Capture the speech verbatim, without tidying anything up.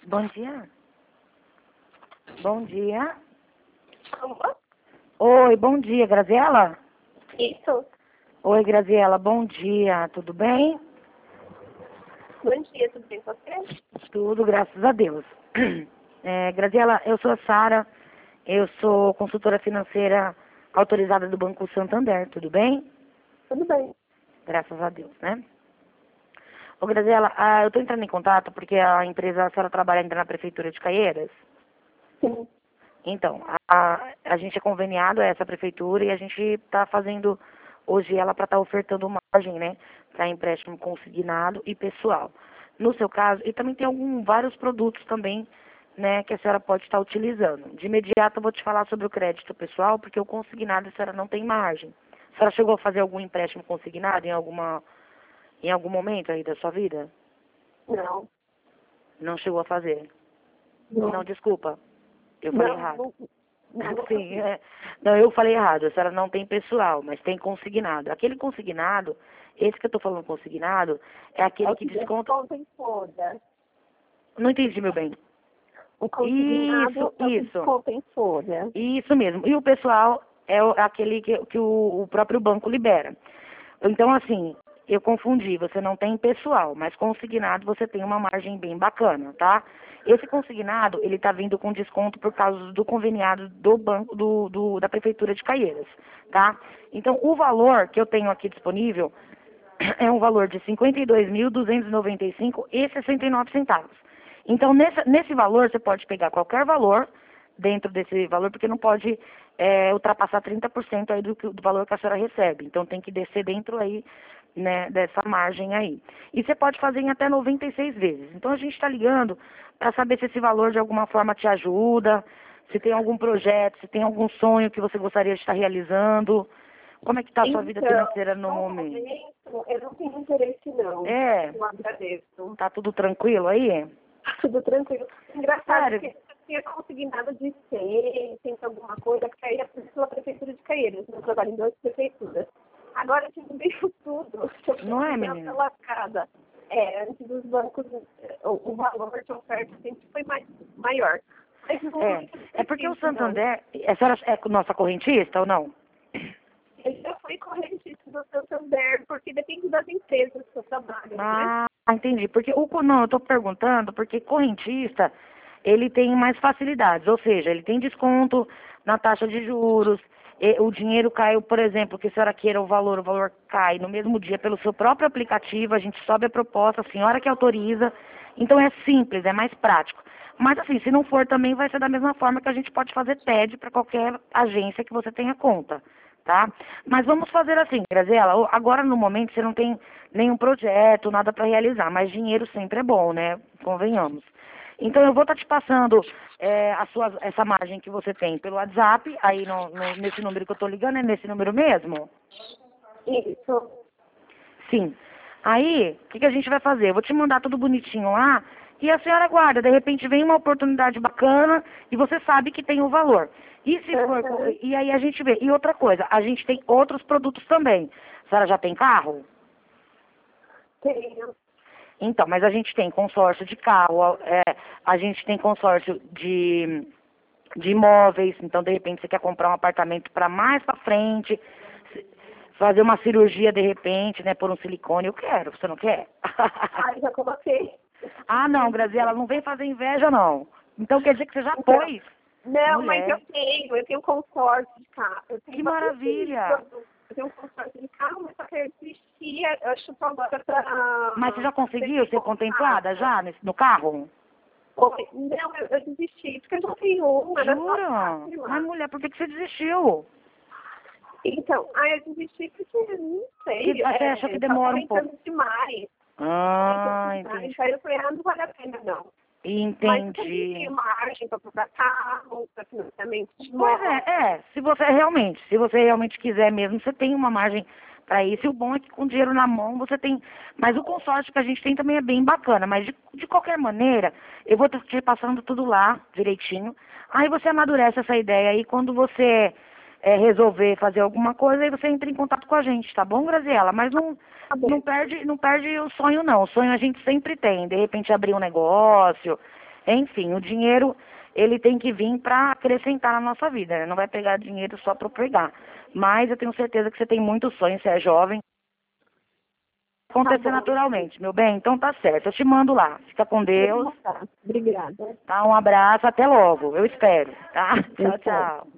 Bom dia. Bom dia. Como? Oi, bom dia, Graziela? Isso. Oi, Graziela, bom dia, tudo bem? Bom dia, tudo bem com você? Tudo, graças a Deus. É, Graziela, eu sou a Sara, eu sou consultora financeira autorizada do Banco Santander, tudo bem? Tudo bem. Graças a Deus, né? Ô, Graziela, ah, eu estou entrando em contato porque a empresa, a senhora trabalha ainda na Prefeitura de Caieiras. Sim. Então, a, a gente é conveniado a essa prefeitura e a gente está fazendo hoje ela para estar ofertando margem, né, para empréstimo consignado e pessoal. No seu caso, e também tem algum, vários produtos também, né, que a senhora pode estar utilizando. De imediato eu vou te falar sobre o crédito pessoal, porque o consignado a senhora não tem margem. A senhora chegou a fazer algum empréstimo consignado em alguma, em algum momento aí da sua vida? Não. Não chegou a fazer? Não. Não, desculpa. Eu falei Não, errado. não, não. Sim, é. Não, eu falei errado. A senhora não tem pessoal, mas tem consignado. Aquele consignado, esse que eu tô falando consignado, é É aquele o que que desconta. desconta em folha. Não entendi, meu bem. O consignado Isso, é o que isso. desconta em folha. Isso mesmo. E o pessoal é o- aquele que, que o, o próprio banco libera. Então, assim, eu confundi. Você não tem pessoal, mas consignado você tem uma margem bem bacana, tá? Esse consignado, ele está vindo com desconto por causa do conveniado do banco, do, do- da Prefeitura de Caieiras, tá? Então, o valor que eu tenho aqui disponível é um valor de cinquenta e dois mil duzentos e noventa e cinco reais e sessenta e nove centavos. Então, nesse, nesse valor, você pode pegar qualquer valor dentro desse valor, porque não pode é, ultrapassar trinta por cento aí do, que- do valor que a senhora recebe. Então, tem que descer dentro aí, né, dessa margem aí. E você pode fazer em até noventa e seis vezes. Então, a gente está ligando para saber se esse valor de alguma forma te ajuda, se tem algum projeto, se tem algum sonho que você gostaria de estar realizando. Como é que está a sua vida Então, financeira no no momento? momento, eu não tenho interesse, não. É, Eu agradeço. tá tudo tranquilo aí? Tudo tranquilo. Engraçado Sério? que eu tinha consignado de cem, cem alguma coisa, que aí é pela Prefeitura de Caieiras. Eu trabalho em duas prefeituras. Agora que veio tudo, que eu Não é, fiquei menina? lascada. É, antes dos bancos, o, o valor de oferta sempre foi mais, maior. Mas no É, momento, é porque o preciso, não. Santander, a senhora é nossa correntista ou não? Eu já fui correntista do Santander, porque depende das empresas que eu trabalho, né? Ah, entendi. Porque o co- não, eu estou perguntando porque correntista ele tem mais facilidades, ou seja, ele tem desconto na taxa de juros, e o dinheiro caiu, por exemplo, que a senhora queira o valor, o valor cai no mesmo dia pelo seu próprio aplicativo, a gente sobe a proposta, a senhora que autoriza, então é simples, é mais prático. Mas assim, se não for também vai ser da mesma forma que a gente pode fazer T E D para qualquer agência que você tenha conta, tá? Mas vamos fazer assim, Graziela, o- agora no momento você não tem nenhum projeto, nada para realizar, mas dinheiro sempre é bom, né? Convenhamos. Então eu vou estar te passando é, a sua, essa margem que você tem pelo WhatsApp, aí no, no- nesse número que eu estou ligando, é nesse número mesmo? Isso. Sim. Aí, o que, que a gente vai fazer? Eu vou te mandar tudo bonitinho lá e a senhora guarda. De repente vem uma oportunidade bacana e você sabe que tem o valor. E se for, Uhum. e aí a gente vê. E outra coisa, a gente tem outros produtos também. A senhora já tem carro? Tenho. Então, mas a gente tem consórcio de carro, é, a gente tem consórcio de, de imóveis, então de repente você quer comprar um apartamento para mais para frente, se- fazer uma cirurgia de repente, né, por um silicone, eu quero, você não quer? Ai, já coloquei. Ah, não, Graziela, não vem fazer inveja não. Então quer dizer que você já Então, pôs? não, mas eu Mulher, tenho, eu tenho um consórcio de carro. Eu tenho que bastante maravilha! produtos. Eu tenho um consórcio de carro, mas só que eu desisti, eu acho que agora para... Mas você já conseguiu ser contemplada já nesse, no carro? Não, eu, eu desisti, porque eu já tenho uma, era só Jura? fácil Mas lá. mulher, por que, que você desistiu? Então, aí eu desisti porque, não sei, Que você achou que é, tá demora um pouco? aumentando demais. Ah, Aumentando entendi. demais. Aí eu falei, ah, não vale a pena, não. Mas eu também Entendi. tenho margem para comprar carro, para financiamento de Pois imóvel. é, é. Se você realmente, se você realmente quiser mesmo, você tem uma margem para isso. E o bom é que com dinheiro na mão você tem. Mas o consórcio que a gente tem também é bem bacana. Mas de, de qualquer maneira, eu vou te passando tudo lá direitinho. Aí você amadurece essa ideia aí quando você é, resolver fazer alguma coisa, aí você entra em contato com a gente, tá bom, Graziela? Mas não, Tá bom. não perde, não perde o sonho não. O sonho a gente sempre tem. De repente abrir um negócio. Enfim, o dinheiro, ele tem que vir para acrescentar na nossa vida, né? Não vai pegar dinheiro só para pegar. Mas eu tenho certeza que você tem muitos sonhos, você é jovem. Acontecer Tá bom. naturalmente, meu bem? Então tá certo. Eu te mando lá. Fica com Deus. Tá. Obrigada. Tá? Um abraço, até logo. Eu espero, tá? Eu Tchau, espero. tchau.